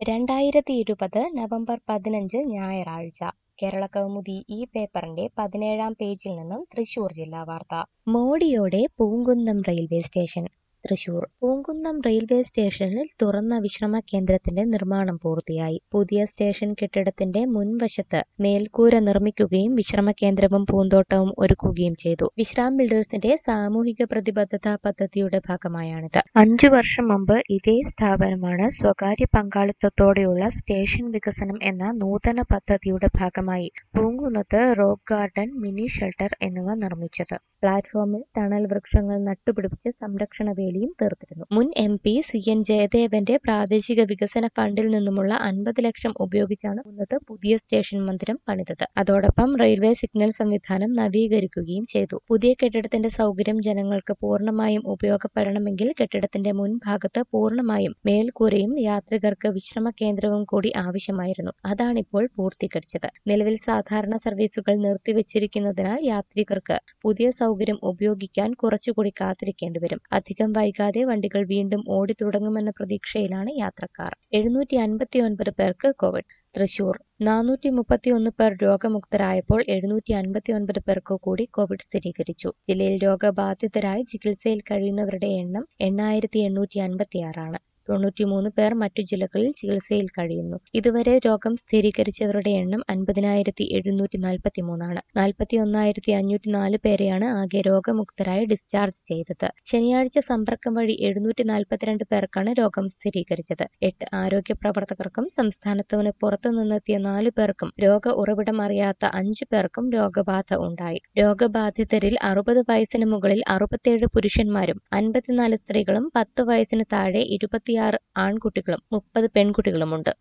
2020 November 15 ഞായറാഴ്ച കേരളകൗമുദി ഈ പേപ്പറിന്റെ 17-ാം പേജിൽ നിന്നും തൃശൂർ ജില്ലാ വാർത്ത. മോടിയോടെ Poonkunnam railway station. Thrissur Poonkunnam railway സ്റ്റേഷനിൽ തുറന്ന വിശ്രമ കേന്ദ്രത്തിന്റെ നിർമ്മാണം പൂർത്തിയായി. പുതിയ സ്റ്റേഷൻ കെട്ടിടത്തിന്റെ മുൻവശത്ത് മേൽക്കൂര നിർമ്മിക്കുകയും വിശ്രമ കേന്ദ്രവും പൂന്തോട്ടവും ഒരുക്കുകയും ചെയ്തു. വിശ്രാം ബിൽഡേഴ്സിന്റെ സാമൂഹിക പ്രതിബദ്ധതാ പദ്ധതിയുടെ ഭാഗമായാണിത്. 5 വർഷം മുമ്പ് ഇതേ സ്ഥാപനമാണ് സ്വകാര്യ പങ്കാളിത്തത്തോടെയുള്ള സ്റ്റേഷൻ വികസനം എന്ന നൂതന പദ്ധതിയുടെ ഭാഗമായി പൂങ്കുന്നത്ത് റോക്ക് ഗാർഡൻ, മിനി ഷെൽട്ടർ എന്നിവ നിർമ്മിച്ചത്. പ്ലാറ്റ്ഫോമിൽ തണൽ വൃക്ഷങ്ങൾ നട്ടുപിടിപ്പിച്ച് സംരക്ഷണ വേലിയും തീർത്തിരുന്നു. മുൻ MP CN ജയദേവന്റെ പ്രാദേശിക വികസന ഫണ്ടിൽ നിന്നുമുള്ള 50 ലക്ഷം ഉപയോഗിച്ചാണ് കുന്നത്ത് പുതിയ സ്റ്റേഷൻ മന്ദിരം പണിതത്. അതോടൊപ്പം റെയിൽവേ സിഗ്നൽ സംവിധാനം നവീകരിക്കുകയും ചെയ്തു. പുതിയ കെട്ടിടത്തിന്റെ സൗകര്യം ജനങ്ങൾക്ക് പൂർണ്ണമായും ഉപയോഗപ്പെടണമെങ്കിൽ കെട്ടിടത്തിന്റെ മുൻഭാഗത്ത് പൂർണ്ണമായും മേൽക്കൂരയും യാത്രികർക്ക് വിശ്രമ കേന്ദ്രവും കൂടി ആവശ്യമായിരുന്നു. അതാണിപ്പോൾ പൂർത്തീകരിച്ചത്. നിലവിൽ സാധാരണ സർവീസുകൾ നിർത്തിവച്ചിരിക്കുന്നതിനാൽ യാത്രികർക്ക് പുതിയ സൗകര്യം ഉപയോഗിക്കാൻ കുറച്ചുകൂടി കാത്തിരിക്കേണ്ടി വരും. അധികം വൈകാതെ വണ്ടികൾ വീണ്ടും ഓടിത്തുടങ്ങുമെന്ന പ്രതീക്ഷയിലാണ് യാത്രക്കാർ. 759 പേർക്ക് കോവിഡ്. തൃശൂർ 431 പേർ രോഗമുക്തരായപ്പോൾ 759 പേർക്ക് കൂടി കോവിഡ് സ്ഥിരീകരിച്ചു. ജില്ലയിൽ രോഗബാധിതരായി ചികിത്സയിൽ കഴിയുന്നവരുടെ എണ്ണം 8856 ആണ്. 93 പേർ മറ്റു ജില്ലകളിൽ ചികിത്സയിൽ കഴിയുന്നു. ഇതുവരെ രോഗം സ്ഥിരീകരിച്ചവരുടെ എണ്ണം 50,743 ആണ്. 41,504 പേരെയാണ് ആകെ രോഗമുക്തരായി ഡിസ്ചാർജ് ചെയ്തത്. ശനിയാഴ്ച സമ്പർക്കം വഴി 742 പേർക്കാണ് രോഗം സ്ഥിരീകരിച്ചത്. 8 ആരോഗ്യ പ്രവർത്തകർക്കും സംസ്ഥാനത്തിന് പുറത്തുനിന്നെത്തിയ 4 പേർക്കും രോഗ ഉറവിടം അറിയാത്ത 5 പേർക്കും രോഗബാധ ഉണ്ടായി. രോഗബാധിതരിൽ 60 വയസ്സിന് മുകളിൽ 67 പുരുഷന്മാരും 54 സ്ത്രീകളും 10 വയസ്സിന് താഴെ 26 ആൺകുട്ടികളും 30 പെൺകുട്ടികളുമുണ്ട്.